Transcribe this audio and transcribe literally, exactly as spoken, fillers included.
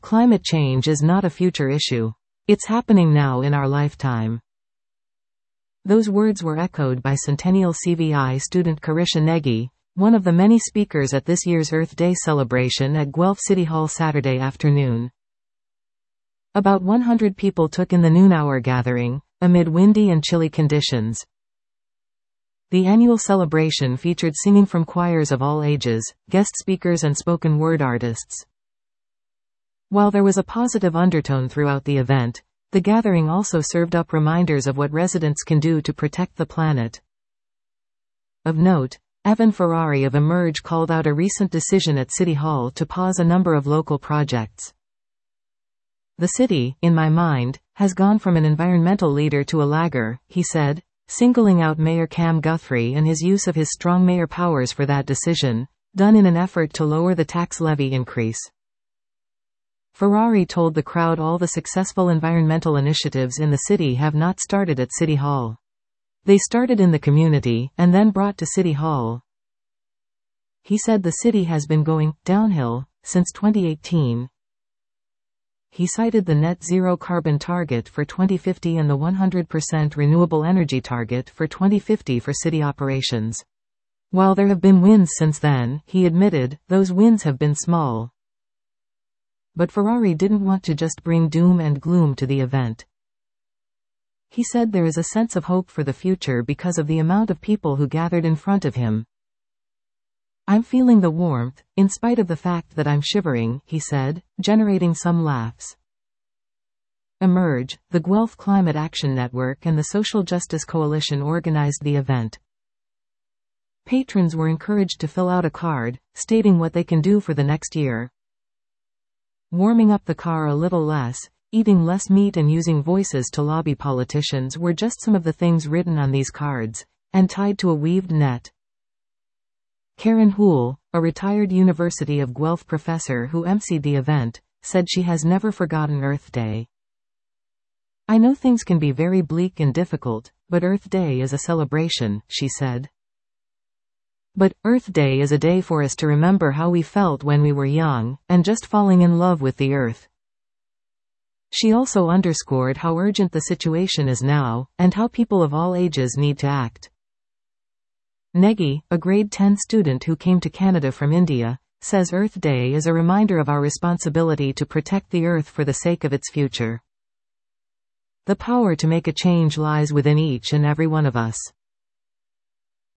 Climate change is not a future issue. It's happening now in our lifetime. Those words were echoed by Centennial C V I student Karisha Negi, one of the many speakers at this year's Earth Day celebration at Guelph City Hall Saturday afternoon. About one hundred people took in the noon-hour gathering, amid windy and chilly conditions. The annual celebration featured singing from choirs of all ages, guest speakers and spoken word artists. While there was a positive undertone throughout the event, the gathering also served up reminders of what residents can do to protect the planet. Of note, Evan Ferrari of Emerge called out a recent decision at City Hall to pause a number of local projects. The city, in my mind, has gone from an environmental leader to a lagger, he said, singling out Mayor Cam Guthrie and his use of his strong mayor powers for that decision, done in an effort to lower the tax levy increase. Ferrari told the crowd all the successful environmental initiatives in the city have not started at City Hall. They started in the community, and then brought to City Hall. He said the city has been going downhill since twenty eighteen. He cited the net zero carbon target for twenty fifty and the one hundred percent renewable energy target for twenty fifty for city operations. While there have been wins since then, he admitted, those wins have been small. But Ferrari didn't want to just bring doom and gloom to the event. He said there is a sense of hope for the future because of the amount of people who gathered in front of him. I'm feeling the warmth, in spite of the fact that I'm shivering, he said, generating some laughs. Emerge, the Guelph Climate Action Network and the Social Justice Coalition organized the event. Patrons were encouraged to fill out a card, stating what they can do for the next year. Warming up the car a little less, eating less meat and using voices to lobby politicians were just some of the things written on these cards, and tied to a weaved net. Karen Houle, a retired University of Guelph professor who emceed the event, said she has never forgotten Earth Day. I know things can be very bleak and difficult, but Earth Day is a celebration, she said. But, Earth Day is a day for us to remember how we felt when we were young, and just falling in love with the Earth. She also underscored how urgent the situation is now, and how people of all ages need to act. Negi, a grade ten student who came to Canada from India, says Earth Day is a reminder of our responsibility to protect the Earth for the sake of its future. The power to make a change lies within each and every one of us.